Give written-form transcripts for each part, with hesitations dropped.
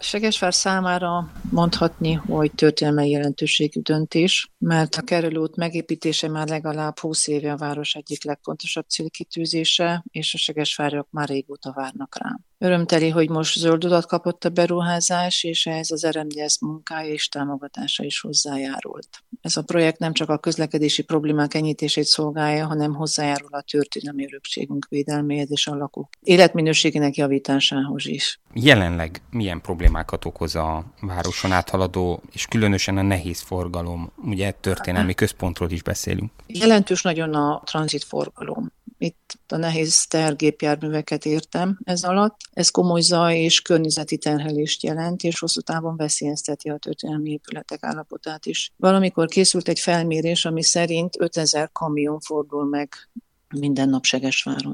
Segesvár számára mondhatni, hogy történelmi jelentőségű döntés, mert a kerülőút megépítése már legalább 20 éve a város egyik legfontosabb célkitűzése, és a segesváriak már régóta várnak rá. Örömteli, hogy most zöld utat kapott a beruházás, és ehhez az RMDSZ munkája és támogatása is hozzájárult. Ez a projekt nem csak a közlekedési problémák enyhítését szolgálja, hanem hozzájárul a történelmi örökségünk védelméhez és a lakók életminőségének javításához is. Jelenleg milyen problémákat okoz a városon áthaladó, és különösen a nehéz forgalom? Ugye történelmi központról is beszélünk. Jelentős nagyon a tranzitforgalom. Itt a nehéz tehergépjárműveket értem ez alatt. Ez komoly zaj és környezeti terhelést jelent, és hosszú távon veszélyezteti a történelmi épületek állapotát is. Valamikor készült egy felmérés, ami szerint 5000 kamion fordul meg minden nap Segesváron.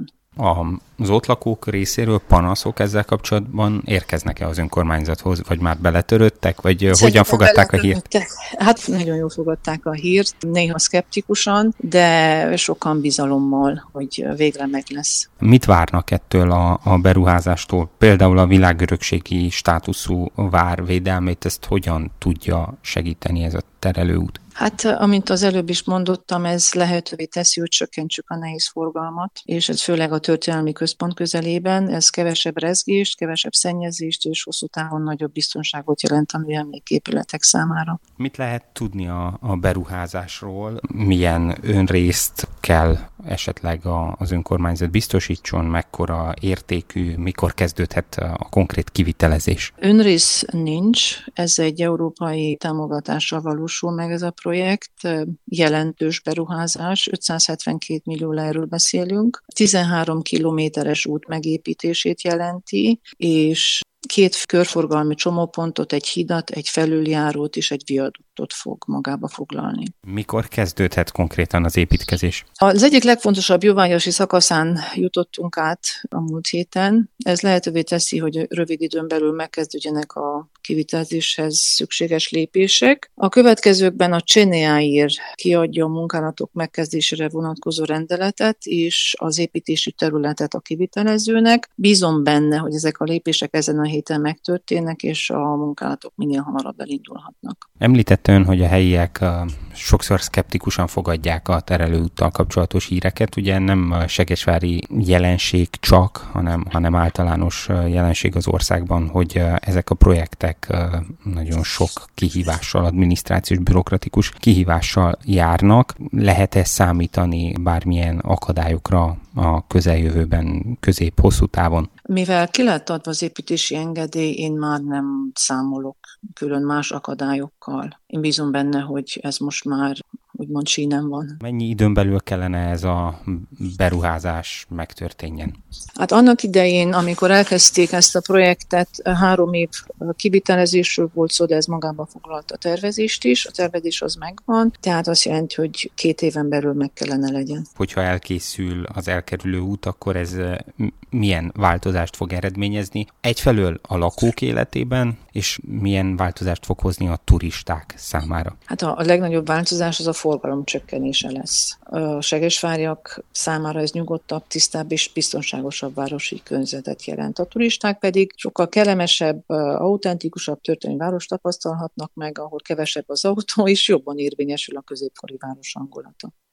Az ott lakók részéről panaszok ezzel kapcsolatban érkeznek-e az önkormányzathoz, vagy már beletörődtek, vagy Szerintem hogyan fogadták a hírt? Hát nagyon jól fogadták a hírt, néha szkeptikusan, de sokan bizalommal, hogy végre meg lesz. Mit várnak ettől a beruházástól? Például a világörökségi státuszú vár védelmét, ezt hogyan tudja segíteni ez a terelőút? Hát, amint az előbb is mondottam, ez lehetővé teszi, hogy csökkentsük a nehéz forgalmat, és ez főleg a történelmi központ közelében, ez kevesebb rezgést, kevesebb szennyezést és hosszú távon nagyobb biztonságot jelent a műemléképületek számára. Mit lehet tudni a beruházásról? Milyen önrészt kell esetleg az önkormányzat biztosítson, mekkora értékű, mikor kezdődhet a konkrét kivitelezés? Önrész nincs, ez egy európai támogatással valósul meg ez a projekt, jelentős beruházás, 572 millió euróról beszélünk, 13 kilométeres út megépítését jelenti, és 2 körforgalmi csomópontot, egy hidat, egy felüljárót és egy viaduktot fog magába foglalni. Mikor kezdődhet konkrétan az építkezés? Az egyik legfontosabb jóváhagyási szakaszán jutottunk át a múlt héten. Ez lehetővé teszi, hogy rövid időn belül megkezdődjenek a kivitelezéshez szükséges lépések. A következőkben a CNEAIR kiadja a munkálatok megkezdésére vonatkozó rendeletet és az építési területet a kivitelezőnek. Bízom benne, hogy ezek a lépések ezen a héten megtörténnek, és a munkálatok minél hamarabb elindulhatnak. Említette ön, hogy a helyiek sokszor szkeptikusan fogadják a terelőúttal kapcsolatos híreket. Ugye nem segesvári jelenség csak, hanem általános jelenség az országban, hogy ezek a projektek nagyon sok kihívással, adminisztrációs, bürokratikus kihívással járnak. Lehet-e számítani bármilyen akadályokra a közeljövőben, közép-hosszú távon? Mivel ki lett adva az építési engedély, én már nem számolok külön más akadályokkal. Én bízom benne, hogy ez most már úgymond sínen van. Mennyi időn belül kellene ez a beruházás megtörténjen? Hát annak idején, amikor elkezdték ezt a projektet, 3 év kivitelezésről volt szó, de ez magában foglalta a tervezést is. A tervezés az megvan, tehát azt jelenti, hogy 2 éven belül meg kellene legyen. Hogyha elkészül az elkerülő út, akkor ez milyen változást fog eredményezni? Egyfelől a lakók életében, és milyen változást fog hozni a turisták számára? Hát a legnagyobb változás az a forgalom csökkenése lesz. A segesváriak számára ez nyugodtabb, tisztább és biztonságosabb városi környezetet jelent. A turisták pedig sokkal kellemesebb, autentikusabb történelmi várost tapasztalhatnak meg, ahol kevesebb az autó, és jobban érvényesül a középkori város hangulata.